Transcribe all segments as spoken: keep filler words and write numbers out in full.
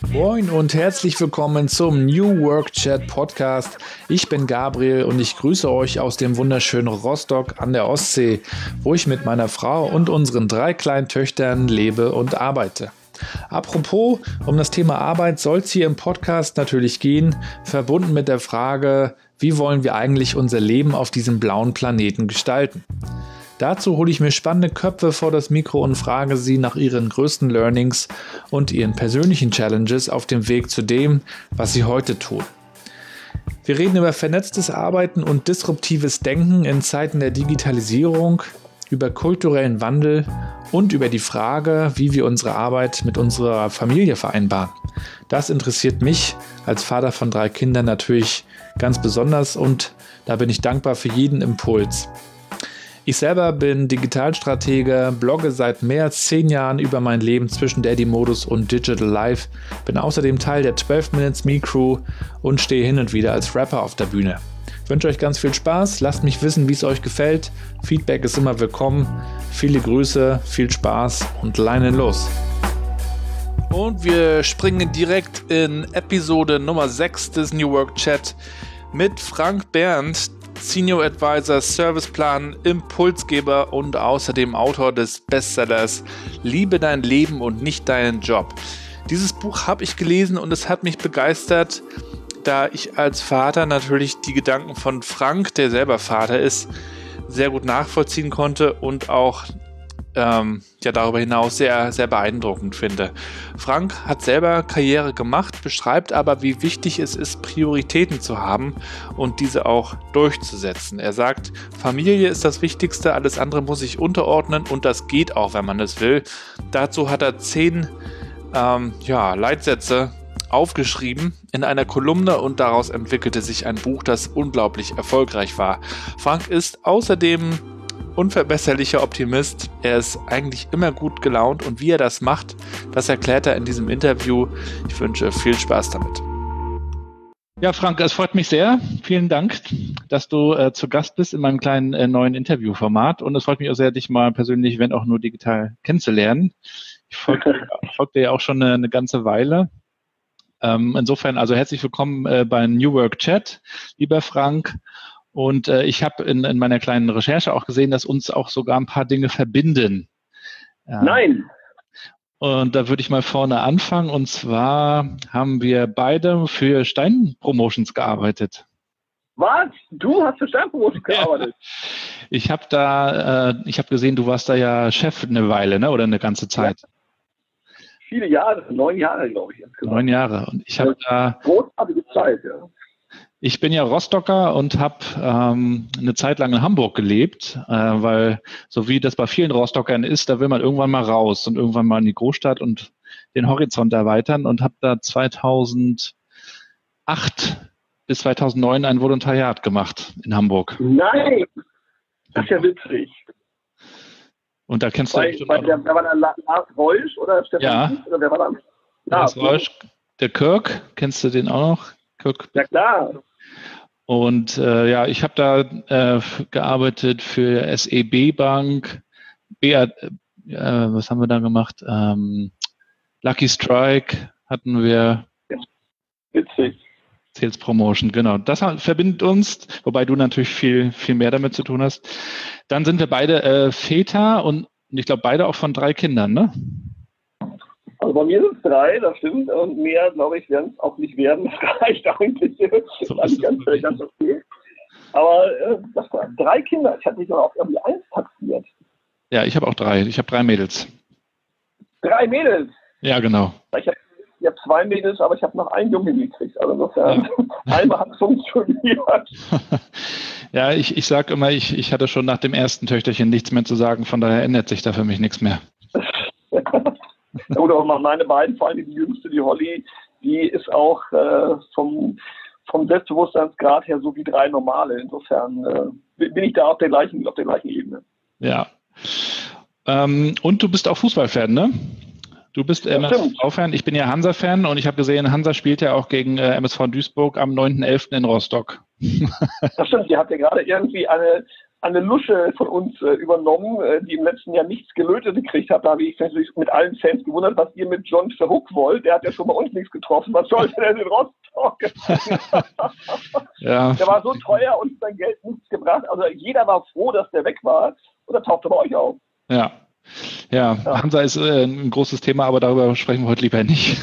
Moin und herzlich willkommen zum New Work Chat Podcast. Ich bin Gabriel und ich grüße euch aus dem wunderschönen Rostock an der Ostsee, wo ich mit meiner Frau und unseren drei kleinen Töchtern lebe und arbeite. Apropos, um das Thema Arbeit soll es hier im Podcast natürlich gehen, verbunden mit der Frage, wie wollen wir eigentlich unser Leben auf diesem blauen Planeten gestalten? Dazu hole ich mir spannende Köpfe vor das Mikro und frage sie nach ihren größten Learnings und ihren persönlichen Challenges auf dem Weg zu dem, was sie heute tun. Wir reden über vernetztes Arbeiten und disruptives Denken in Zeiten der Digitalisierung, über kulturellen Wandel und über die Frage, wie wir unsere Arbeit mit unserer Familie vereinbaren. Das interessiert mich als Vater von drei Kindern natürlich ganz besonders und da bin ich dankbar für jeden Impuls. Ich selber bin Digitalstratege, blogge seit mehr als zehn Jahren über mein Leben zwischen Daddy-Modus und Digital Life, bin außerdem Teil der zwölf Minutes Me Crew und stehe hin und wieder als Rapper auf der Bühne. Ich wünsche euch ganz viel Spaß, lasst mich wissen, wie es euch gefällt. Feedback ist immer willkommen. Viele Grüße, viel Spaß und Leinen los. Und wir springen direkt in Episode Nummer sechs des New Work Chat mit Frank Berndt, Senior Advisor, Serviceplan, Impulsgeber und außerdem Autor des Bestsellers Liebe dein Leben und nicht deinen Job. Dieses Buch habe ich gelesen und es hat mich begeistert, da ich als Vater natürlich die Gedanken von Frank, der selber Vater ist, sehr gut nachvollziehen konnte und auch ähm, ja, darüber hinaus sehr, sehr beeindruckend finde. Frank hat selber Karriere gemacht, beschreibt aber, wie wichtig es ist, Prioritäten zu haben und diese auch durchzusetzen. Er sagt, Familie ist das Wichtigste, alles andere muss sich unterordnen und das geht auch, wenn man es will. Dazu hat er zehn ähm, ja, Leitsätze aufgeschrieben in einer Kolumne und daraus entwickelte sich ein Buch, das unglaublich erfolgreich war. Frank ist außerdem unverbesserlicher Optimist. Er ist eigentlich immer gut gelaunt und wie er das macht, das erklärt er in diesem Interview. Ich wünsche viel Spaß damit. Ja, Frank, es freut mich sehr. Vielen Dank, dass du äh, zu Gast bist in meinem kleinen äh, neuen Interviewformat und es freut mich auch sehr, dich mal persönlich, wenn auch nur digital, kennenzulernen. Ich folge folg dir ja auch schon eine, eine ganze Weile. Ähm, insofern also herzlich willkommen äh, beim New Work Chat, lieber Frank. Und äh, ich habe in, in meiner kleinen Recherche auch gesehen, dass uns auch sogar ein paar Dinge verbinden. Ja. Nein! Und da würde ich mal vorne anfangen. Und zwar haben wir beide für Stein Promotions gearbeitet. Was? Du hast für Stein Promotions gearbeitet? Ja. Ich habe da, äh, ich habe gesehen, du warst da ja Chef eine Weile, ne? Oder eine ganze Zeit. Ja. Viele Jahre, neun Jahre, glaube ich. Insgesamt. Neun Jahre. Und ich habe da großartige Zeit, ja. Ich bin ja Rostocker und habe ähm, eine Zeit lang in Hamburg gelebt, äh, weil so wie das bei vielen Rostockern ist, da will man irgendwann mal raus und irgendwann mal in die Großstadt und den Horizont erweitern und habe da zweitausendacht bis zweitausendneun ein Volontariat gemacht in Hamburg. Nein, das ist ja witzig. Und da kennst bei, du bestimmt bei auch der, da war der Lars Reusch oder Stefan ja. Kies, oder wer war da? Lars Reusch, der Kirk, kennst du den auch noch? Kirk. Ja, klar. Und äh, ja, ich habe da äh, gearbeitet für S E B Bank, B A, äh, was haben wir da gemacht? Ähm, Lucky Strike hatten wir. Ja. Witzig. Sales Promotion, genau. Das verbindet uns, wobei du natürlich viel, viel mehr damit zu tun hast. Dann sind wir beide äh, Väter und ich glaube beide auch von drei Kindern, ne? Also bei mir sind es drei, das stimmt. Und mehr, glaube ich, werden es auch nicht werden. Das reicht eigentlich. So das ist ganz, ganz okay. Aber äh, das waren drei Kinder. Ich hatte mich noch auf irgendwie eins taxiert. Ja, ich habe auch drei. Ich habe drei Mädels. Drei Mädels? Ja, genau. Ich habe ich hab zwei Mädels, aber ich habe noch einen Jungen gekriegt. Also insofern, ja. Einmal hat es funktioniert. Ja, ich, ich sage immer, ich, ich hatte schon nach dem ersten Töchterchen nichts mehr zu sagen. Von daher ändert sich da für mich nichts mehr. Oder auch meine beiden, vor allem die jüngste, die Holly, die ist auch äh, vom, vom Selbstbewusstseinsgrad her so wie drei normale. Insofern äh, bin ich da auf der gleichen, auf der gleichen Ebene. Ja. Ähm, und du bist auch Fußballfan, ne? Du bist M S V-Fan, ich bin ja Hansa-Fan und ich habe gesehen, Hansa spielt ja auch gegen äh, M S V Duisburg am neunten elften in Rostock. Das stimmt, ihr habt ja gerade irgendwie eine eine Lusche von uns äh, übernommen, äh, die im letzten Jahr nichts gelötet gekriegt hat. Da habe ich natürlich mit allen Fans gewundert, was ihr mit John Verhoek wollt. Der hat ja schon bei uns nichts getroffen. Was sollte denn in Rostock? Ja. Der war so teuer und sein Geld nichts gebracht. Also jeder war froh, dass der weg war. Und er tauchte bei euch auf. Ja. Ja, ja. Hansa ist äh, ein großes Thema, aber darüber sprechen wir heute lieber nicht.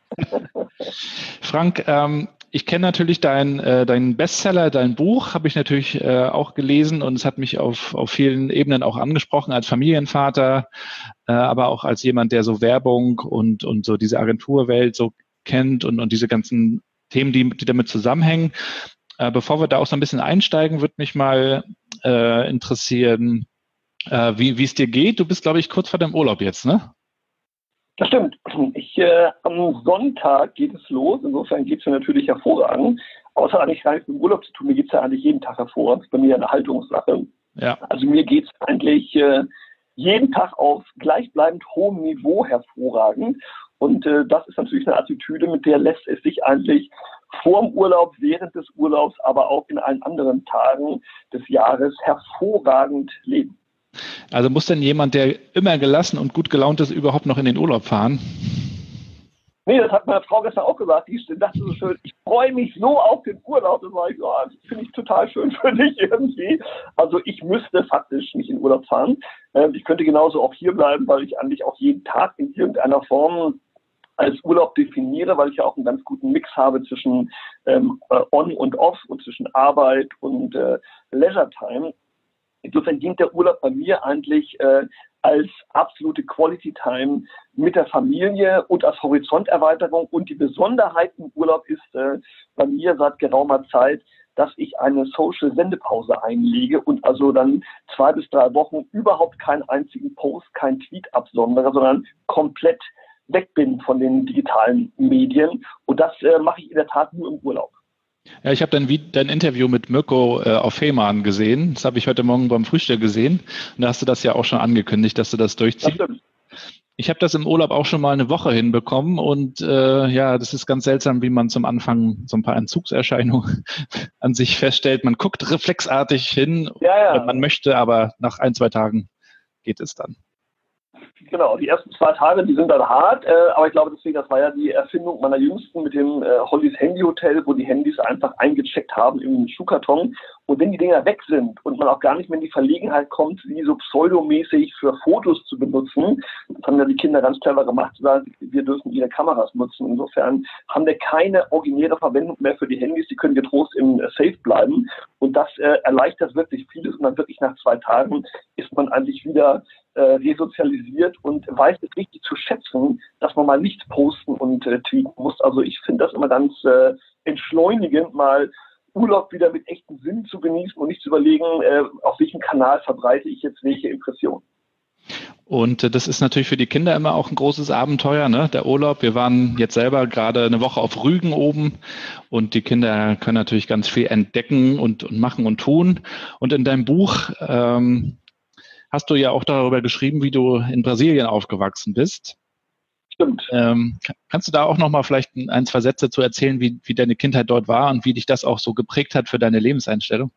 Frank, ähm, ich kenne natürlich dein, äh, deinen Bestseller, dein Buch, habe ich natürlich äh, auch gelesen und es hat mich auf, auf vielen Ebenen auch angesprochen, als Familienvater, äh, aber auch als jemand, der so Werbung und, und so diese Agenturwelt so kennt und, und diese ganzen Themen, die, die damit zusammenhängen. Äh, bevor wir da auch so ein bisschen einsteigen, würde mich mal äh, interessieren, äh, wie wie es dir geht. Du bist, glaube ich, kurz vor deinem Urlaub jetzt, ne? Das stimmt. Ich, äh, am Sonntag geht es los. Insofern geht es mir natürlich hervorragend. Außer eigentlich gar nichts mit dem Urlaub zu tun. Mir geht es ja eigentlich jeden Tag hervorragend. Das ist bei mir eine Haltungssache. Ja. Also mir geht es eigentlich äh, jeden Tag auf gleichbleibend hohem Niveau hervorragend. Und äh, das ist natürlich eine Attitüde, mit der lässt es sich eigentlich vor dem Urlaub, während des Urlaubs, aber auch in allen anderen Tagen des Jahres hervorragend leben. Also muss denn jemand, der immer gelassen und gut gelaunt ist, überhaupt noch in den Urlaub fahren? Nee, das hat meine Frau gestern auch gesagt. Die dachte so schön, ich freue mich so auf den Urlaub. Das war ich, oh, das finde ich total schön für dich irgendwie. Also ich müsste faktisch nicht in Urlaub fahren. Ich könnte genauso auch hier bleiben, weil ich eigentlich auch jeden Tag in irgendeiner Form als Urlaub definiere, weil ich ja auch einen ganz guten Mix habe zwischen ähm, On und Off und zwischen Arbeit und äh, Leisure Time. Insofern dient der Urlaub bei mir eigentlich äh, als absolute Quality Time mit der Familie und als Horizonterweiterung. Und die Besonderheit im Urlaub ist äh, bei mir seit geraumer Zeit, dass ich eine Social-Sendepause einlege und also dann zwei bis drei Wochen überhaupt keinen einzigen Post, keinen Tweet absondere, sondern komplett weg bin von den digitalen Medien. Und das äh, mache ich in der Tat nur im Urlaub. Ja, ich habe dein, dein Interview mit Mirko äh, auf Fehmarn gesehen. Das habe ich heute Morgen beim Frühstück gesehen. Und da hast du das ja auch schon angekündigt, dass du das durchziehst. Das ich habe das im Urlaub auch schon mal eine Woche hinbekommen. Und äh, ja, das ist ganz seltsam, wie man zum Anfang so ein paar Entzugserscheinungen an sich feststellt. Man guckt reflexartig hin, ja, ja. Man möchte, aber nach ein, zwei Tagen geht es dann. Genau, die ersten zwei Tage, die sind dann hart, äh, aber ich glaube deswegen, das war ja die Erfindung meiner Jüngsten mit dem äh, Hollys Handyhotel, wo die Handys einfach eingecheckt haben im Schuhkarton. Und wenn die Dinger weg sind und man auch gar nicht mehr in die Verlegenheit kommt, sie so pseudomäßig für Fotos zu benutzen, das haben ja die Kinder ganz clever gemacht, zu sagen, wir dürfen ihre Kameras nutzen. Insofern haben wir keine originäre Verwendung mehr für die Handys, die können getrost im äh, Safe bleiben. Und das äh, erleichtert wirklich vieles und dann wirklich nach zwei Tagen ist man eigentlich wieder äh, resozialisiert und weiß es richtig zu schätzen, dass man mal nichts posten und äh, tweeten muss. Also ich finde das immer ganz äh, entschleunigend, mal Urlaub wieder mit echtem Sinn zu genießen und nicht zu überlegen, äh, auf welchem Kanal verbreite ich jetzt welche Impression. Und äh, das ist natürlich für die Kinder immer auch ein großes Abenteuer, ne? Der Urlaub. Wir waren jetzt selber gerade eine Woche auf Rügen oben und die Kinder können natürlich ganz viel entdecken und, und machen und tun. Und in deinem Buch ähm, hast du ja auch darüber geschrieben, wie du in Brasilien aufgewachsen bist. Stimmt. Ähm, kannst du da auch nochmal vielleicht ein, zwei Sätze zu erzählen, wie, wie deine Kindheit dort war und wie dich das auch so geprägt hat für deine Lebenseinstellung?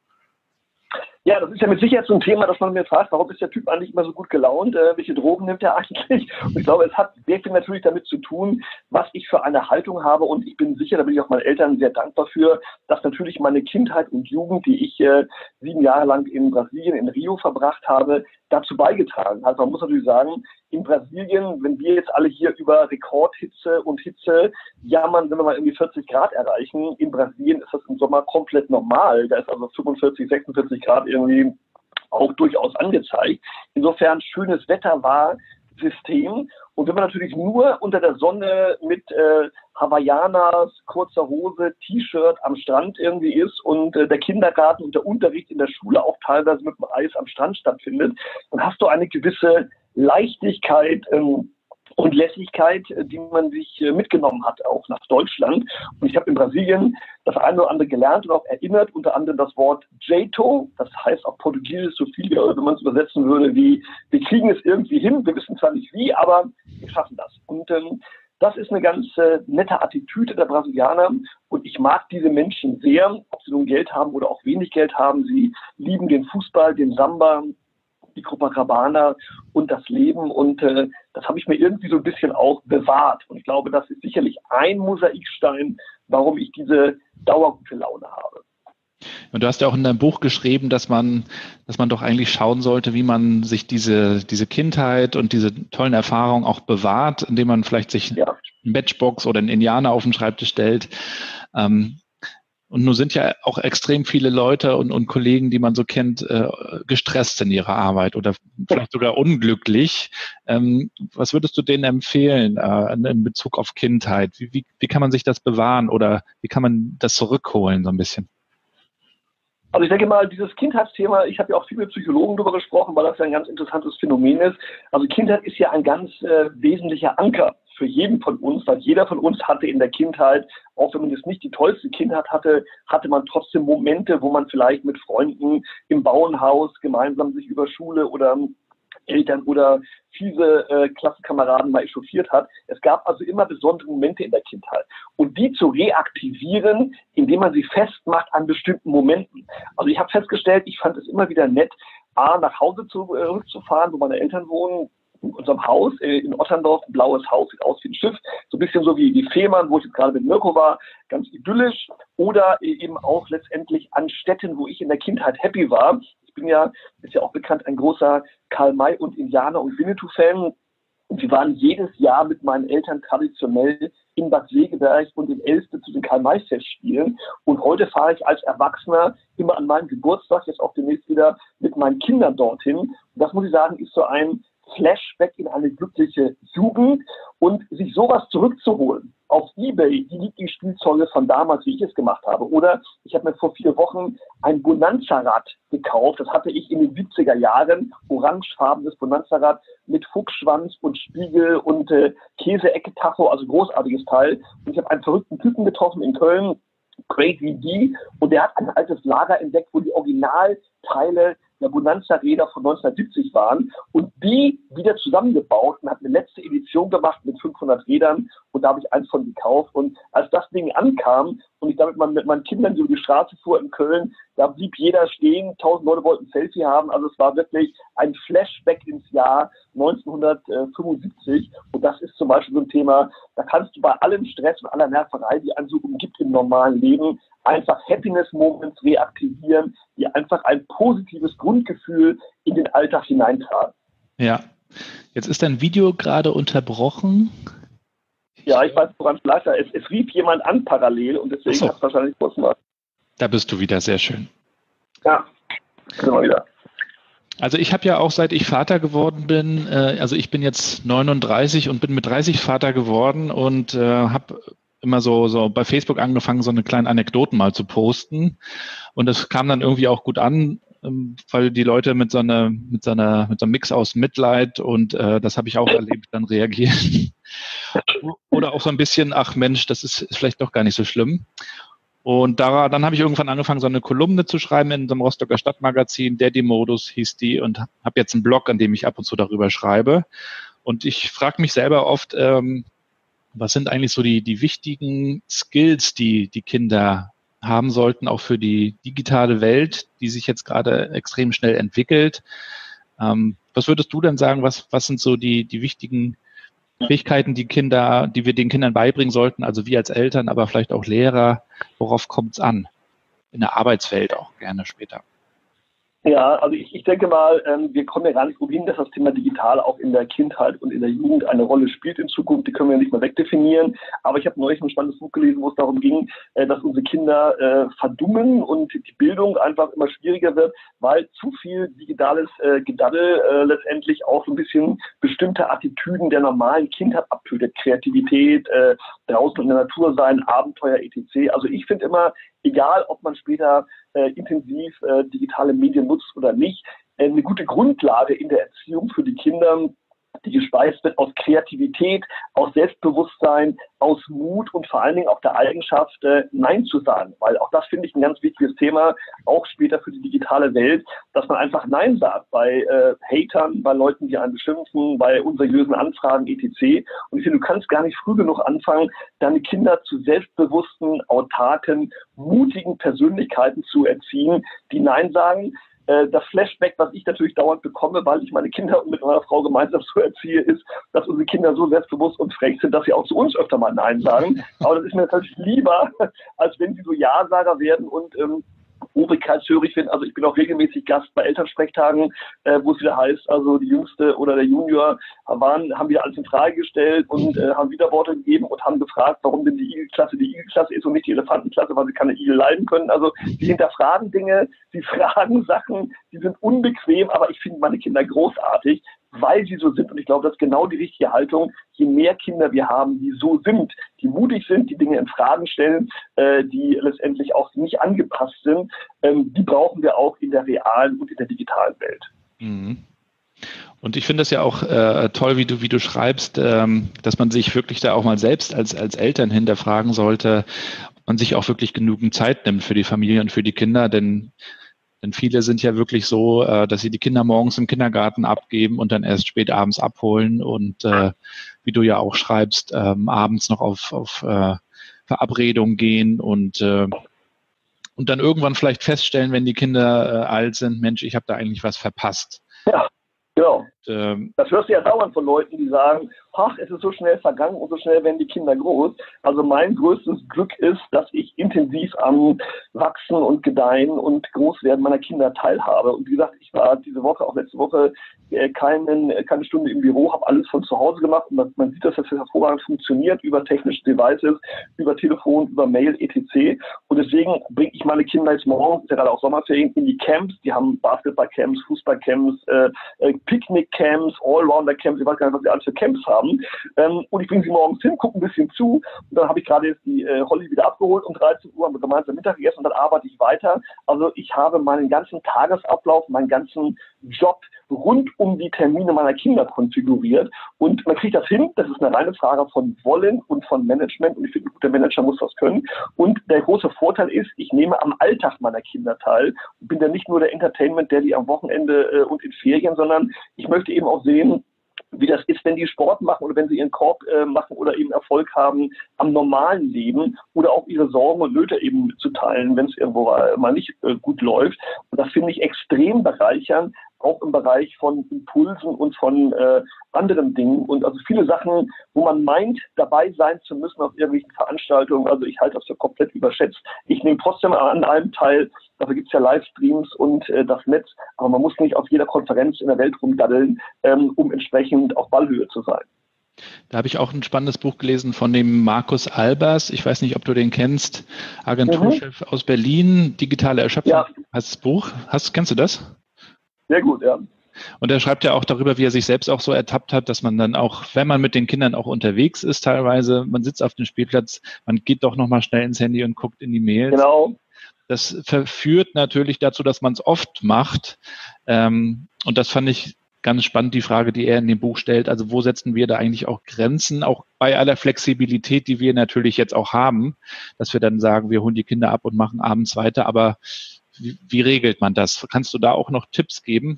Ja, das ist ja mit Sicherheit so ein Thema, dass man mir fragt, warum ist der Typ eigentlich immer so gut gelaunt, äh, welche Drogen nimmt er eigentlich? Und ich glaube, es hat sehr viel natürlich damit zu tun, was ich für eine Haltung habe und ich bin sicher, da bin ich auch meinen Eltern sehr dankbar für, dass natürlich meine Kindheit und Jugend, die ich äh, sieben Jahre lang in Brasilien, in Rio verbracht habe, dazu beigetragen hat. Man muss natürlich sagen, in Brasilien, wenn wir jetzt alle hier über Rekordhitze und Hitze jammern, wenn wir mal irgendwie vierzig Grad erreichen, in Brasilien ist das im Sommer komplett normal. Da ist also fünfundvierzig, sechsundvierzig Grad irgendwie auch durchaus angezeigt. Insofern schönes Wetter war System. Und wenn man natürlich nur unter der Sonne mit äh, Hawaiianas, kurzer Hose, T-Shirt am Strand irgendwie ist und äh, der Kindergarten und der Unterricht in der Schule auch teilweise mit dem Eis am Strand stattfindet, dann hast du eine gewisse Leichtigkeit ähm, und Lässigkeit, die man sich äh, mitgenommen hat, auch nach Deutschland. Und ich habe in Brasilien das eine oder andere gelernt und auch erinnert, unter anderem das Wort Jeito, das heißt auf Portugiesisch so viel, wenn man es übersetzen würde, wie wir kriegen es irgendwie hin, wir wissen zwar nicht wie, aber wir schaffen das. Und ähm, Das ist eine ganz äh, nette Attitüde der Brasilianer und ich mag diese Menschen sehr, ob sie nun Geld haben oder auch wenig Geld haben. Sie lieben den Fußball, den Samba, die Copacabana und das Leben und äh, das habe ich mir irgendwie so ein bisschen auch bewahrt und ich glaube, das ist sicherlich ein Mosaikstein, warum ich diese dauergute Laune habe. Und du hast ja auch in deinem Buch geschrieben, dass man, dass man doch eigentlich schauen sollte, wie man sich diese, diese Kindheit und diese tollen Erfahrungen auch bewahrt, indem man vielleicht sich ja. eine Matchbox oder einen Indianer auf den Schreibtisch stellt. Ähm, und nun sind ja auch extrem viele Leute und, und Kollegen, die man so kennt, äh, gestresst in ihrer Arbeit oder vielleicht sogar unglücklich. Ähm, was würdest du denen empfehlen äh, in Bezug auf Kindheit? Wie, wie, wie kann man sich das bewahren oder wie kann man das zurückholen so ein bisschen? Also ich denke mal, dieses Kindheitsthema, ich habe ja auch viel mit Psychologen darüber gesprochen, weil das ja ein ganz interessantes Phänomen ist. Also Kindheit ist ja ein ganz äh, wesentlicher Anker für jeden von uns, weil jeder von uns hatte in der Kindheit, auch wenn man jetzt nicht die tollste Kindheit hatte, hatte man trotzdem Momente, wo man vielleicht mit Freunden im Bauernhaus gemeinsam sich über Schule oder Eltern oder fiese äh, Klassenkameraden mal echauffiert hat. Es gab also immer besondere Momente in der Kindheit. Und die zu reaktivieren, indem man sie festmacht an bestimmten Momenten. Also ich habe festgestellt, ich fand es immer wieder nett, A, nach Hause zurückzufahren, wo meine Eltern wohnen, in unserem Haus äh, in Otterndorf, ein blaues Haus, sieht aus wie ein Schiff, so ein bisschen so wie die Fehmarn, wo ich jetzt gerade mit Mirko war, ganz idyllisch. Oder äh, eben auch letztendlich an Städten, wo ich in der Kindheit happy war. Ich bin ja, ist ja auch bekannt, ein großer Karl May und Indianer und Winnetou-Fan. Und wir waren jedes Jahr mit meinen Eltern traditionell in Bad Segeberg und in Elste zu den Karl-May-Festspielen. Und heute fahre ich als Erwachsener immer an meinem Geburtstag, jetzt auch demnächst wieder mit meinen Kindern dorthin. Und das muss ich sagen, ist so ein Flashback in eine glückliche Jugend und sich sowas zurückzuholen. Auf eBay, die liegt die Spielzeuge von damals, wie ich es gemacht habe. Oder ich habe mir vor vier Wochen ein Bonanza-Rad gekauft. Das hatte ich in den siebziger Jahren, orangefarbenes Bonanza-Rad mit Fuchsschwanz und Spiegel und äh, Käseecke-Tacho, also großartiges Teil. Und ich habe einen verrückten Typen getroffen in Köln, Crazy D, und der hat ein altes Lager entdeckt, wo die Originalteile der Bonanza-Räder von neunzehnhundertsiebzig waren und die wieder zusammengebaut und hat eine letzte Edition gemacht mit fünfhundert Rädern und da habe ich eins von gekauft und als das Ding ankam und ich damit mit meinen Kindern über die Straße fuhr in Köln, da blieb jeder stehen, tausend Leute wollten ein Selfie haben, also es war wirklich ein Flashback ins Jahr neunzehnhundertfünfundsiebzig und das ist zum Beispiel so ein Thema, da kannst du bei allem Stress und aller Nerverei, die einen so umgibt im normalen Leben, einfach Happiness-Moments reaktivieren, die einfach ein positives Grundgefühl in den Alltag hineintragen. Ja, jetzt ist dein Video gerade unterbrochen. Ja, ich weiß, woran es lag. Es, es rief jemand an parallel und deswegen so. Hat es wahrscheinlich kurz mal. Da bist du wieder, sehr schön. Ja, genau wieder. Also ich habe ja auch, seit ich Vater geworden bin, äh, also ich bin jetzt neununddreißig und bin mit dreißig Vater geworden und äh, habe immer so, so bei Facebook angefangen, so eine kleine Anekdoten mal zu posten. Und das kam dann irgendwie auch gut an, weil die Leute mit so einer, mit so einer, mit so einem Mix aus Mitleid und äh, das habe ich auch erlebt, dann reagieren. Oder auch so ein bisschen, ach Mensch, das ist, ist vielleicht doch gar nicht so schlimm. Und da, dann habe ich irgendwann angefangen, so eine Kolumne zu schreiben in so einem Rostocker Stadtmagazin, Daddy-Modus hieß die, und habe jetzt einen Blog, an dem ich ab und zu darüber schreibe. Und ich frage mich selber oft, ähm, was sind eigentlich so die, die wichtigen Skills, die die Kinder haben sollten, auch für die digitale Welt, die sich jetzt gerade extrem schnell entwickelt. Ähm, was würdest du denn sagen, was, was sind so die, die wichtigen Fähigkeiten, die Kinder, die wir den Kindern beibringen sollten, also wir als Eltern, aber vielleicht auch Lehrer, worauf kommt es an? In der Arbeitswelt auch gerne später. Ja, also ich, ich denke mal, ähm, wir kommen ja gar nicht umhin, dass das Thema digital auch in der Kindheit und in der Jugend eine Rolle spielt in Zukunft. Die können wir nicht mehr wegdefinieren. Aber ich habe neulich ein spannendes Buch gelesen, wo es darum ging, äh, dass unsere Kinder äh, verdummen und die Bildung einfach immer schwieriger wird, weil zu viel digitales äh, Gedaddel äh, letztendlich auch so ein bisschen bestimmte Attitüden der normalen Kindheit abtötet. Kreativität, äh, draußen in der Natur sein, Abenteuer et cetera. Also ich finde immer, egal ob man später äh, intensiv äh, digitale Medien nutzt oder nicht, äh, eine gute Grundlage in der Erziehung für die Kinder die gespeist wird aus Kreativität, aus Selbstbewusstsein, aus Mut und vor allen Dingen auch der Eigenschaft, äh, Nein zu sagen. Weil auch das finde ich ein ganz wichtiges Thema, auch später für die digitale Welt, dass man einfach Nein sagt bei äh, Hatern, bei Leuten, die einen beschimpfen, bei unseriösen Anfragen et cetera. Und ich finde, du kannst gar nicht früh genug anfangen, deine Kinder zu selbstbewussten, autarken, mutigen Persönlichkeiten zu erziehen, die Nein sagen. Das Flashback, was ich natürlich dauernd bekomme, weil ich meine Kinder mit meiner Frau gemeinsam so erziehe, ist, dass unsere Kinder so selbstbewusst und frech sind, dass sie auch zu uns öfter mal Nein sagen. Aber das ist mir natürlich lieber, als wenn sie so Ja-Sager werden und ähm, obrigkeitshörig sind. Also ich bin auch regelmäßig Gast bei Elternsprechtagen, äh, wo es wieder heißt, also die Jüngste oder der Junior waren, haben wieder alles in Frage gestellt und äh, haben Widerworte gegeben und haben gefragt, warum denn die Igelklasse die Igelklasse ist und nicht die Elefantenklasse, weil sie keine Igel leiden können. Also die hinterfragen Dinge, sie fragen Sachen, die sind unbequem, aber ich finde meine Kinder großartig, weil sie so sind. Und ich glaube, das ist genau die richtige Haltung. Je mehr Kinder wir haben, die so sind, die mutig sind, die Dinge in Fragen stellen, äh, die letztendlich auch nicht angepasst sind, ähm, die brauchen wir auch in der realen und in der digitalen Welt. Mhm. Und ich finde das ja auch äh, toll, wie du, wie du schreibst, ähm, dass man sich wirklich da auch mal selbst als, als Eltern hinterfragen sollte und sich auch wirklich genügend Zeit nimmt für die Familie und für die Kinder, denn Denn viele sind ja wirklich so, äh, dass sie die Kinder morgens im Kindergarten abgeben und dann erst spät abends abholen und äh, wie du ja auch schreibst, ähm, abends noch auf, auf äh, Verabredungen gehen und, äh, und dann irgendwann vielleicht feststellen, wenn die Kinder äh, alt sind, Mensch, ich habe da eigentlich was verpasst. Ja, genau. Und, ähm, das hörst du ja dauernd von Leuten, die sagen, ach, es ist so schnell vergangen und so schnell werden die Kinder groß. Also mein größtes Glück ist, dass ich intensiv am Wachsen und Gedeihen und Großwerden meiner Kinder teilhabe. Und wie gesagt, ich war diese Woche, auch letzte Woche, äh, keinen, keine Stunde im Büro, habe alles von zu Hause gemacht und man, man sieht, dass das hervorragend funktioniert über technische Devices, über Telefon, über Mail, et cetera. Und deswegen bringe ich meine Kinder jetzt morgen, ist ja gerade auch Sommerferien, in die Camps. Die haben Basketballcamps, Fußballcamps, äh, äh, Picknickcamps, Allrounder-Camps, ich weiß gar nicht, was sie alles für Camps haben. Ähm, und ich bringe sie morgens hin, gucke ein bisschen zu und dann habe ich gerade jetzt die äh, Holly wieder abgeholt um dreizehn Uhr, haben wir gemeinsam Mittag gegessen und dann arbeite ich weiter. Also ich habe meinen ganzen Tagesablauf, meinen ganzen Job rund um die Termine meiner Kinder konfiguriert und man kriegt das hin. Das ist eine reine Frage von Wollen und von Management und ich finde, ein guter Manager muss das können. Und der große Vorteil ist, ich nehme am Alltag meiner Kinder teil und bin dann nicht nur der Entertainment, der die am Wochenende äh, und in Ferien, sondern ich möchte eben auch sehen, wie das ist, wenn die Sport machen oder wenn sie ihren Korb äh, machen oder eben Erfolg haben am normalen Leben oder auch ihre Sorgen und Nöte eben mitzuteilen, wenn es irgendwo mal nicht äh, gut läuft. Und das finde ich extrem bereichernd, auch im Bereich von Impulsen und von äh, anderen Dingen. Und also viele Sachen, wo man meint, dabei sein zu müssen auf irgendwelchen Veranstaltungen. Also ich halte das für komplett überschätzt. Ich nehme trotzdem an allem teil. Dafür gibt es ja Livestreams und äh, das Netz. Aber man muss nicht auf jeder Konferenz in der Welt rumdaddeln, ähm, um entsprechend auf Ballhöhe zu sein. Da habe ich auch ein spannendes Buch gelesen von dem Markus Albers. Ich weiß nicht, ob du den kennst. Agenturchef mhm. aus Berlin. Digitale Erschöpfung ja. heißt das Buch. Hast, kennst du das? Sehr gut, ja. Und er schreibt ja auch darüber, wie er sich selbst auch so ertappt hat, dass man dann auch, wenn man mit den Kindern auch unterwegs ist teilweise, man sitzt auf dem Spielplatz, man geht doch nochmal schnell ins Handy und guckt in die Mails. Genau. Das verführt natürlich dazu, dass man es oft macht. Und das fand ich ganz spannend, die Frage, die er in dem Buch stellt. Also wo setzen wir da eigentlich auch Grenzen, auch bei aller Flexibilität, die wir natürlich jetzt auch haben, dass wir dann sagen, wir holen die Kinder ab und machen abends weiter, aber Wie, wie regelt man das? Kannst du da auch noch Tipps geben?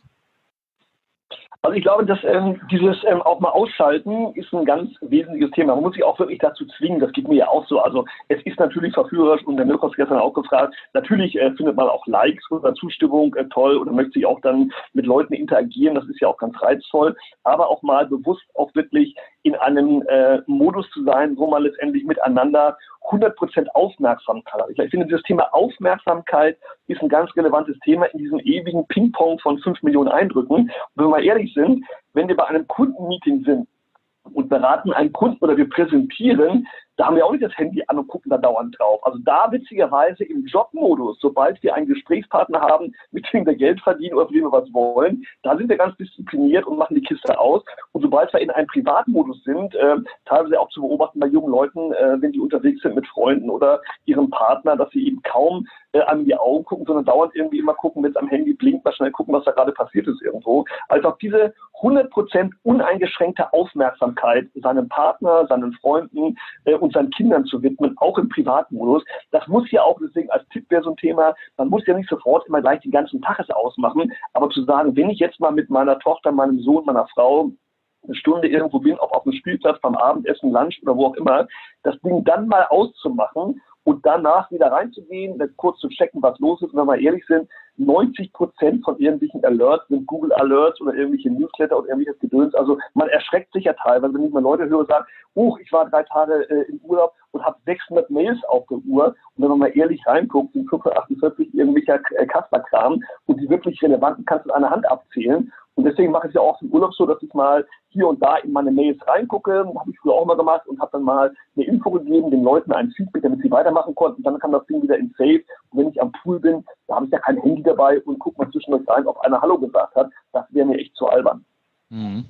Also ich glaube, dass ähm, dieses ähm, auch mal ausschalten ist ein ganz wesentliches Thema. Man muss sich auch wirklich dazu zwingen, das geht mir ja auch so. Also es ist natürlich verführerisch und der Mirko hat gestern auch gefragt, natürlich äh, findet man auch Likes oder Zustimmung äh, toll und möchte sich auch dann mit Leuten interagieren, das ist ja auch ganz reizvoll, aber auch mal bewusst auch wirklich in einem äh, Modus zu sein, wo man letztendlich miteinander hundert Prozent Aufmerksamkeit hat. Ich finde, dieses Thema Aufmerksamkeit ist ein ganz relevantes Thema in diesem ewigen Ping-Pong von fünf Millionen Eindrücken. Und wenn wir mal ehrlich sind, wenn wir bei einem Kundenmeeting sind und beraten einen Kunden oder wir präsentieren, da haben wir auch nicht das Handy an und gucken da dauernd drauf. Also da witzigerweise im Jobmodus, sobald wir einen Gesprächspartner haben, mit dem wir Geld verdienen oder für den wir was wollen, da sind wir ganz diszipliniert und machen die Kiste aus. Und sobald wir in einem Privatmodus sind, äh, teilweise auch zu beobachten bei jungen Leuten, äh, wenn die unterwegs sind mit Freunden oder ihrem Partner, dass sie eben kaum äh, an die Augen gucken, sondern dauernd irgendwie immer gucken, wenn es am Handy blinkt, mal schnell gucken, was da gerade passiert ist irgendwo. Also auch diese hundert Prozent uneingeschränkte Aufmerksamkeit seinem Partner, seinen Freunden äh, und seinen Kindern zu widmen, auch im Privatmodus. Das muss ja auch, deswegen als Tipp wäre so ein Thema, man muss ja nicht sofort immer gleich den ganzen Tag es ausmachen, aber zu sagen, wenn ich jetzt mal mit meiner Tochter, meinem Sohn, meiner Frau eine Stunde irgendwo bin, ob auf dem Spielplatz, beim Abendessen, Lunch oder wo auch immer, das Ding dann mal auszumachen und danach wieder reinzugehen, kurz zu checken, was los ist. Und wenn wir ehrlich sind, neunzig Prozent von irgendwelchen Alerts sind Google Alerts oder irgendwelche Newsletter oder irgendwelches Gedöns. Also man erschreckt sich ja teilweise, wenn ich mal Leute höre, sagen, oh, ich war drei Tage äh, im Urlaub und habe sechshundert Mails auf der Uhr. Und wenn man mal ehrlich reinguckt, sind fünfhundertachtundvierzig irgendwelcher äh, Kasperkram und die wirklich relevanten kannst du an einer Hand abzählen. Und deswegen mache ich es ja auch im Urlaub so, dass ich mal hier und da in meine Mails reingucke. Habe ich früher auch mal gemacht und habe dann mal eine Info gegeben, den Leuten ein Feedback, damit sie weitermachen konnten. Und dann kam das Ding wieder in Safe. Und wenn ich am Pool bin, da habe ich ja kein Handy dabei und gucke mal zwischendurch rein, ob einer Hallo gesagt hat. Das wäre mir echt zu albern. Mhm.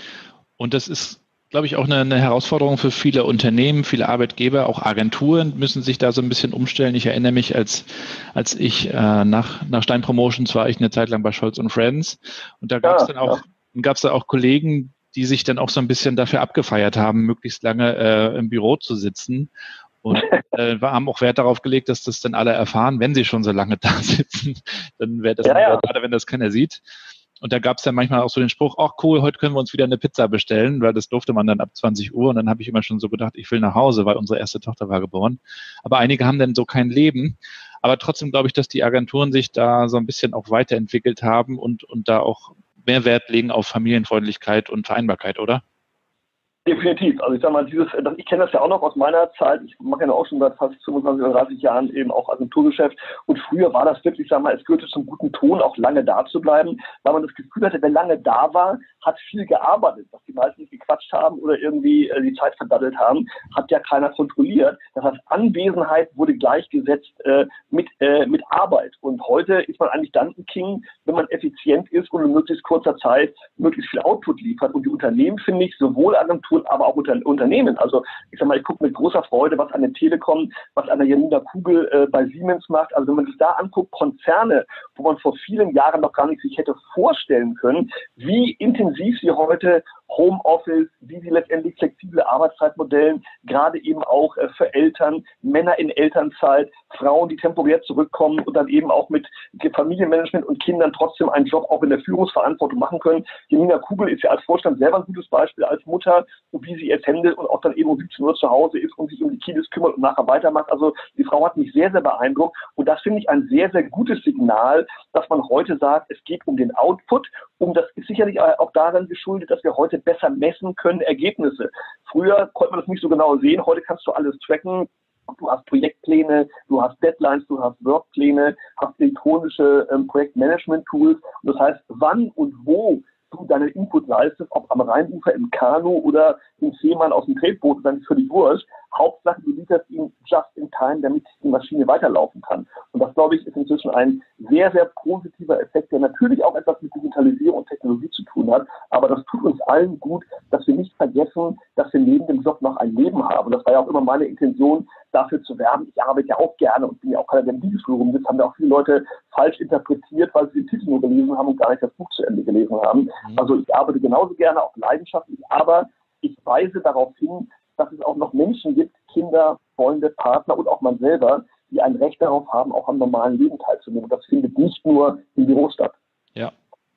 Und das ist, glaube ich, auch eine, eine Herausforderung für viele Unternehmen, viele Arbeitgeber, auch Agenturen müssen sich da so ein bisschen umstellen. Ich erinnere mich, als als ich äh, nach nach Stein Promotions war ich eine Zeit lang bei Scholz und Friends und da gab es ja, dann auch ja. gab es da auch Kollegen, die sich dann auch so ein bisschen dafür abgefeiert haben, möglichst lange äh, im Büro zu sitzen. Und äh, wir haben auch Wert darauf gelegt, dass das dann alle erfahren, wenn sie schon so lange da sitzen, dann wäre das ja, ja. gerade, wenn das keiner sieht. Und da gab es dann manchmal auch so den Spruch, ach cool, heute können wir uns wieder eine Pizza bestellen, weil das durfte man dann ab zwanzig Uhr. Und dann habe ich immer schon so gedacht, ich will nach Hause, weil unsere erste Tochter war geboren. Aber einige haben dann so kein Leben. Aber trotzdem glaube ich, dass die Agenturen sich da so ein bisschen auch weiterentwickelt haben und, und da auch mehr Wert legen auf Familienfreundlichkeit und Vereinbarkeit, oder? Definitiv. Also ich sag mal, dieses, ich kenne das ja auch noch aus meiner Zeit. Ich mache ja auch schon seit fast fünfundzwanzig oder dreißig Jahren eben auch Agenturgeschäft. Und früher war das wirklich, sag mal, es gehörte zum guten Ton, auch lange da zu bleiben, weil man das Gefühl hatte, wer lange da war, hat viel gearbeitet. Was die meisten nicht gequatscht haben oder irgendwie äh, die Zeit verdattelt haben, hat ja keiner kontrolliert. Das heißt, Anwesenheit wurde gleichgesetzt äh, mit, äh, mit Arbeit. Und heute ist man eigentlich dann ein King, wenn man effizient ist und in möglichst kurzer Zeit möglichst viel Output liefert. Und die Unternehmen, finde ich, sowohl Agenturen, aber auch unter, Unternehmen. Also ich sag mal, ich gucke mit großer Freude, was eine Telekom, was eine Janina Kugel äh, bei Siemens macht. Also wenn man sich da anguckt, Konzerne, wo man vor vielen Jahren noch gar nicht sich hätte vorstellen können, wie intensiv sie heute Homeoffice, wie sie letztendlich flexible Arbeitszeitmodellen, gerade eben auch äh, für Eltern, Männer in Elternzeit, Frauen, die temporär zurückkommen und dann eben auch mit Familienmanagement und Kindern trotzdem einen Job auch in der Führungsverantwortung machen können. Janina Kugel ist ja als Vorstand selber ein gutes Beispiel, als Mutter, wie sie es handelt und auch dann eben um siebzehn Uhr zu Hause ist und sich um die Kiddies kümmert und nachher weitermacht. Also die Frau hat mich sehr, sehr beeindruckt und das finde ich ein sehr, sehr gutes Signal, dass man heute sagt, es geht um den Output, um das ist sicherlich auch daran geschuldet, dass wir heute besser messen können Ergebnisse. Früher konnte man das nicht so genau sehen, heute kannst du alles tracken. Du hast Projektpläne, du hast Deadlines, du hast Workpläne, hast elektronische ähm, Projektmanagement-Tools. Und das heißt, wann und wo du deinen Input leistest, ob am Rheinufer im Kanu oder im Seemann aus dem Tretboot, dann ist völlig wurscht. Hauptsache, du lieferst ihn just in time, damit die Maschine weiterlaufen kann. Und das, glaube ich, ist inzwischen ein sehr, sehr positiver Effekt, der natürlich auch etwas mit Digitalisierung und Technologie zu tun hat. Aber das tut uns allen gut, dass wir nicht vergessen, dass wir neben dem Job noch ein Leben haben. Und das war ja auch immer meine Intention, dafür zu werben. Ich arbeite ja auch gerne und bin ja auch keiner, der im Bibelschul rumsitzt, haben ja auch viele Leute falsch interpretiert, weil sie den Titel nur gelesen haben und gar nicht das Buch zu Ende gelesen haben. Mhm. Also ich arbeite genauso gerne, auch leidenschaftlich, aber ich weise darauf hin, dass es auch noch Menschen gibt, Kinder, Freunde, Partner und auch man selber, die ein Recht darauf haben, auch am normalen Leben teilzunehmen. Und das findet nicht nur im Büro statt. Ja.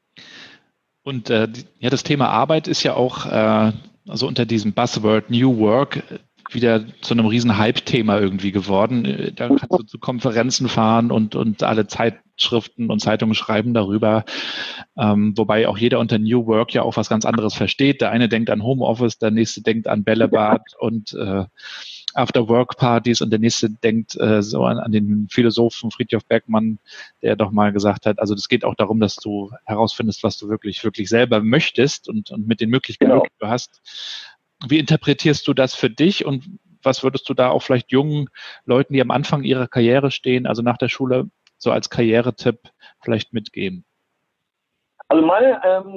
Und äh, ja, das Thema Arbeit ist ja auch äh, also unter diesem Buzzword New Work wieder zu einem riesen Hype-Thema irgendwie geworden. Da kannst du zu Konferenzen fahren und, und alle Zeitschriften und Zeitungen schreiben darüber. Ähm, wobei auch jeder unter New Work ja auch was ganz anderes versteht. Der eine denkt an Homeoffice, der nächste denkt an Bällebad und äh, After-Work-Partys und der nächste denkt äh, so an, an den Philosophen Friedrich Bergmann, der doch mal gesagt hat, also es geht auch darum, dass du herausfindest, was du wirklich, wirklich selber möchtest und, und mit den Möglichkeiten, Genau. die du hast. Wie interpretierst du das für dich und was würdest du da auch vielleicht jungen Leuten, die am Anfang ihrer Karriere stehen, also nach der Schule, so als Karrieretipp vielleicht mitgeben? Also meine ähm,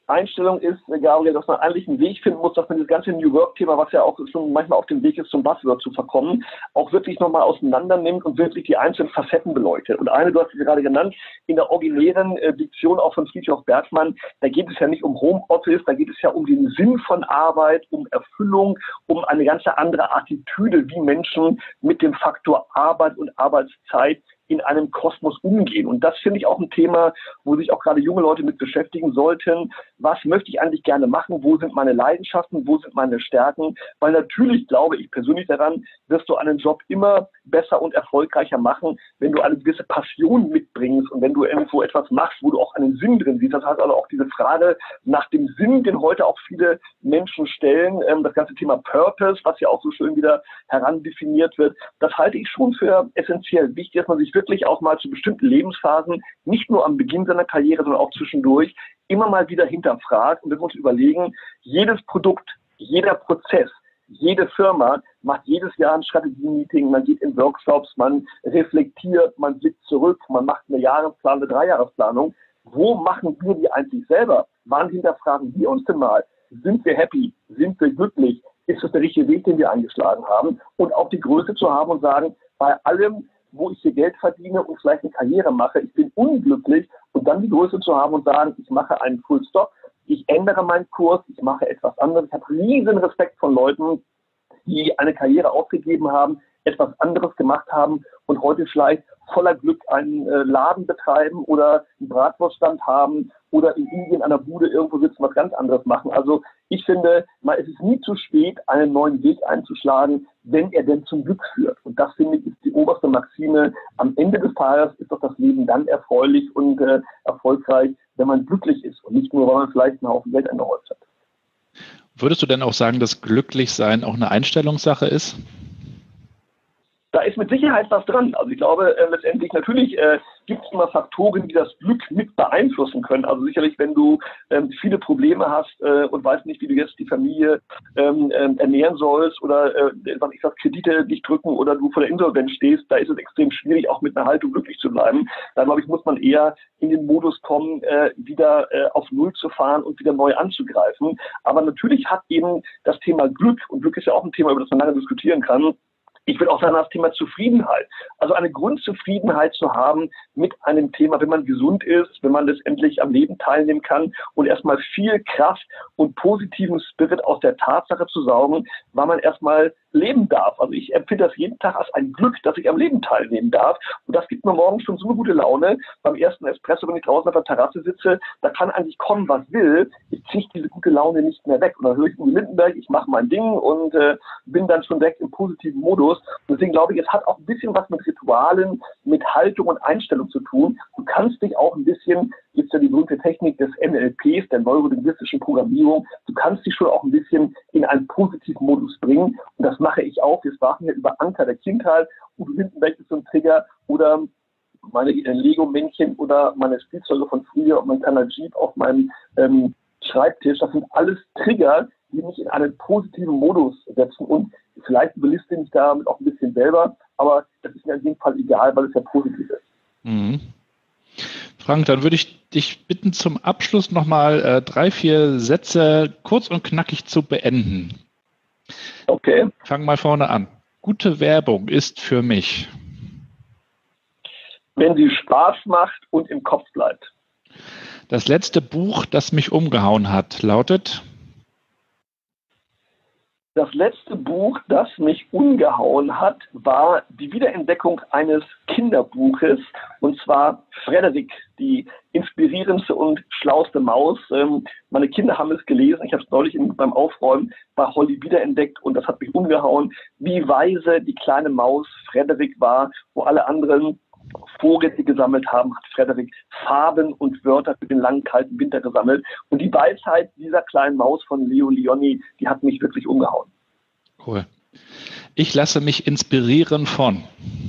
Einstellung ist, Gabriel, dass man eigentlich einen Weg finden muss, dass man das ganze New Work-Thema, was ja auch schon manchmal auf dem Weg ist, zum Buzzword zu verkommen, auch wirklich nochmal auseinander nimmt und wirklich die einzelnen Facetten beleuchtet. Und eine, du hast sie gerade genannt, in der originären äh, Diktion auch von Friedrich Bergmann, da geht es ja nicht um Homeoffice, da geht es ja um den Sinn von Arbeit, um Erfüllung, um eine ganz andere Attitüde, wie Menschen mit dem Faktor Arbeit und Arbeitszeit in einem Kosmos umgehen. Und das finde ich auch ein Thema, wo sich auch gerade junge Leute mit beschäftigen sollten. Was möchte ich eigentlich gerne machen? Wo sind meine Leidenschaften? Wo sind meine Stärken? Weil natürlich glaube ich persönlich daran, wirst du einen Job immer besser und erfolgreicher machen, wenn du eine gewisse Passion mitbringst und wenn du irgendwo etwas machst, wo du auch einen Sinn drin siehst. Das heißt also auch diese Frage nach dem Sinn, den heute auch viele Menschen stellen, das ganze Thema Purpose, was ja auch so schön wieder herandefiniert wird, das halte ich schon für essentiell wichtig, dass man sich wirklich auch mal zu bestimmten Lebensphasen, nicht nur am Beginn seiner Karriere, sondern auch zwischendurch, immer mal wieder hinterfragt und wir uns überlegen, jedes Produkt, jeder Prozess, jede Firma macht jedes Jahr ein Strategie-Meeting, man geht in Workshops, man reflektiert, man blickt zurück, man macht eine Jahresplanung, eine Dreijahresplanung. Wo machen wir die eigentlich selber? Wann hinterfragen wir uns denn mal? Sind wir happy? Sind wir glücklich? Ist das der richtige Weg, den wir eingeschlagen haben? Und auch die Größe zu haben und sagen, bei allem, wo ich hier Geld verdiene und vielleicht eine Karriere mache, ich bin unglücklich und dann die Größe zu haben und sagen, ich mache einen Full Stop, ich ändere meinen Kurs, ich mache etwas anderes. Ich habe riesen Respekt von Leuten, die eine Karriere aufgegeben haben, etwas anderes gemacht haben und heute vielleicht voller Glück einen äh, Laden betreiben oder einen Bratwurststand haben oder in Indien an der Bude irgendwo sitzen, was ganz anderes machen. Also ich finde, mal, es ist nie zu spät, einen neuen Weg einzuschlagen, wenn er denn zum Glück führt. Und das, finde ich, ist die oberste Maxime. Am Ende des Tages ist doch das Leben dann erfreulich und äh, erfolgreich, wenn man glücklich ist und nicht nur, weil man vielleicht einen Haufen Geld angehäuft hat. Würdest du denn auch sagen, dass Glücklichsein auch eine Einstellungssache ist? Da ist mit Sicherheit was dran. Also ich glaube, äh, letztendlich natürlich äh, gibt es immer Faktoren, die das Glück mit beeinflussen können. Also sicherlich, wenn du ähm, viele Probleme hast äh, und weißt nicht, wie du jetzt die Familie ähm, ähm, ernähren sollst oder äh, was ich sag, Kredite nicht drücken oder du vor der Insolvenz stehst, da ist es extrem schwierig, auch mit einer Haltung glücklich zu bleiben. Da glaube ich, muss man eher in den Modus kommen, äh, wieder äh, auf Null zu fahren und wieder neu anzugreifen. Aber natürlich hat eben das Thema Glück, und Glück ist ja auch ein Thema, über das man lange diskutieren kann, ich würde auch sagen, das Thema Zufriedenheit. Also eine Grundzufriedenheit zu haben mit einem Thema, wenn man gesund ist, wenn man letztendlich am Leben teilnehmen kann und erstmal viel Kraft und positiven Spirit aus der Tatsache zu saugen, weil man erstmal leben darf. Also ich empfinde das jeden Tag als ein Glück, dass ich am Leben teilnehmen darf. Und das gibt mir morgens schon so eine gute Laune. Beim ersten Espresso, wenn ich draußen auf der Terrasse sitze, da kann eigentlich kommen, was will. Ich kriege diese gute Laune nicht mehr weg. Und dann höre ich Uwe Lindenberg, ich mache mein Ding und äh, bin dann schon weg im positiven Modus. Und deswegen glaube ich, es hat auch ein bisschen was mit Ritualen, mit Haltung und Einstellung zu tun. Du kannst dich auch ein bisschen, gibt es ja die berühmte Technik des N L Ps, der neurolinguistischen Programmierung, du kannst dich schon auch ein bisschen in einen positiven Modus bringen. Und das mache ich auch. Wir sprachen ja über Anker der Kindheit. Uwe Lindenberg ist so ein Trigger oder meine Lego-Männchen oder meine Spielzeuge von früher und mein Kanal-Jeep auf meinem ähm, Schreibtisch. Das sind alles Trigger, die mich in einen positiven Modus setzen. Und vielleicht überliste ich damit auch ein bisschen selber, aber das ist mir in dem Fall egal, weil es ja positiv ist. Mhm. Frank, dann würde ich dich bitten, zum Abschluss nochmal äh, drei, vier Sätze kurz und knackig zu beenden. Okay. Fang mal vorne an. Gute Werbung ist für mich, wenn sie Spaß macht und im Kopf bleibt. Das letzte Buch, das mich umgehauen hat, lautet? Das letzte Buch, das mich umgehauen hat, war die Wiederentdeckung eines Kinderbuches, und zwar Frederik, die inspirierendste und schlauste Maus. Ähm, meine Kinder haben es gelesen, ich habe es neulich in, beim Aufräumen bei Holly wiederentdeckt und das hat mich umgehauen, wie weise die kleine Maus Frederik war, wo alle anderen Vorräte gesammelt haben, hat Frederik Farben und Wörter für den langen, kalten Winter gesammelt. Und die Weisheit dieser kleinen Maus von Leo Lionni, die hat mich wirklich umgehauen. Cool. Ich lasse mich inspirieren von?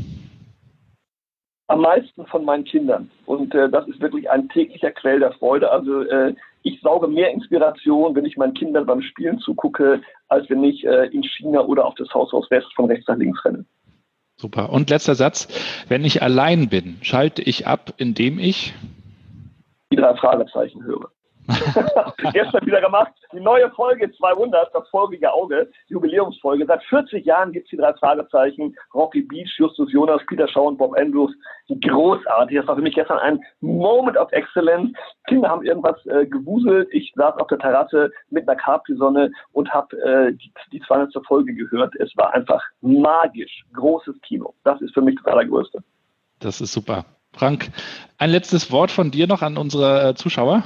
Am meisten von meinen Kindern. Und äh, das ist wirklich ein täglicher Quell der Freude. Also äh, ich sauge mehr Inspiration, wenn ich meinen Kindern beim Spielen zugucke, als wenn ich äh, in China oder auf das Haus aus West von rechts nach links renne. Super. Und letzter Satz. Wenn ich allein bin, schalte ich ab, indem ich die drei Fragezeichen höre. Gestern wieder gemacht. Die neue Folge zweihundert, das feurige Auge, Jubiläumsfolge. Seit vierzig Jahren gibt es die drei Fragezeichen. Rocky Beach, Justus Jonas, Peter Shaw und Bob Andrews. Die großartig. Das war für mich gestern ein Moment of Excellence. Kinder haben irgendwas äh, gewuselt. Ich saß auf der Terrasse mit einer Capri-Sonne und habe äh, die, die zweihundertste Folge gehört. Es war einfach magisch. Großes Kino. Das ist für mich das Allergrößte. Das ist super. Frank, ein letztes Wort von dir noch an unsere Zuschauer.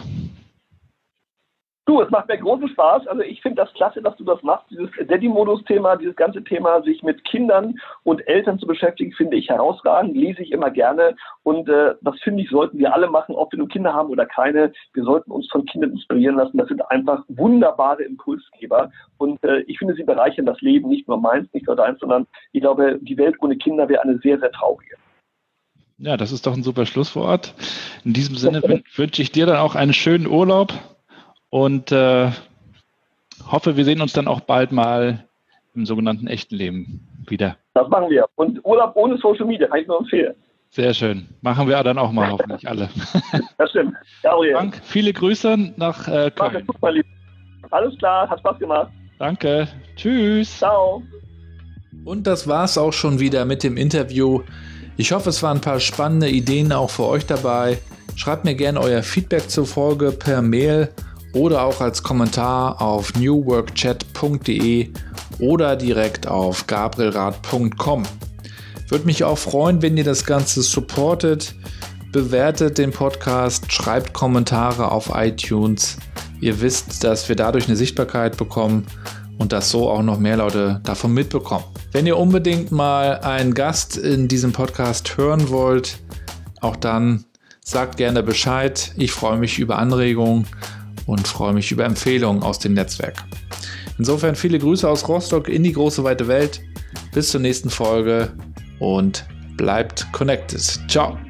Du, es macht mir großen Spaß. Also ich finde das klasse, dass du das machst. Dieses Daddy-Modus-Thema, dieses ganze Thema, sich mit Kindern und Eltern zu beschäftigen, finde ich herausragend, lese ich immer gerne. Und äh, das finde ich, sollten wir alle machen, ob wir nun Kinder haben oder keine. Wir sollten uns von Kindern inspirieren lassen. Das sind einfach wunderbare Impulsgeber. Und äh, ich finde, sie bereichern das Leben, nicht nur meins, nicht nur deins, sondern ich glaube, die Welt ohne Kinder wäre eine sehr, sehr traurige. Ja, das ist doch ein super Schlusswort. In diesem Sinne wünsche ich dir dann auch einen schönen Urlaub und äh, hoffe, wir sehen uns dann auch bald mal im sogenannten echten Leben wieder. Das machen wir. Und Urlaub ohne Social Media kann ich nur empfehlen. Sehr schön. Machen wir dann auch mal, hoffentlich alle. Das stimmt. Gabriel. Frank, viele Grüße nach äh, Köln. Gut, mein Lieber. Alles klar, hat Spaß gemacht. Danke. Tschüss. Ciao. Und das war's auch schon wieder mit dem Interview. Ich hoffe, es waren ein paar spannende Ideen auch für euch dabei. Schreibt mir gerne euer Feedback zur Folge per Mail oder auch als Kommentar auf new work chat punkt de oder direkt auf gabrielrath punkt com. Würde mich auch freuen, wenn ihr das Ganze supportet. Bewertet den Podcast, schreibt Kommentare auf iTunes. Ihr wisst, dass wir dadurch eine Sichtbarkeit bekommen und dass so auch noch mehr Leute davon mitbekommen. Wenn ihr unbedingt mal einen Gast in diesem Podcast hören wollt, auch dann sagt gerne Bescheid. Ich freue mich über Anregungen und freue mich über Empfehlungen aus dem Netzwerk. Insofern viele Grüße aus Rostock in die große weite Welt. Bis zur nächsten Folge und bleibt connected. Ciao.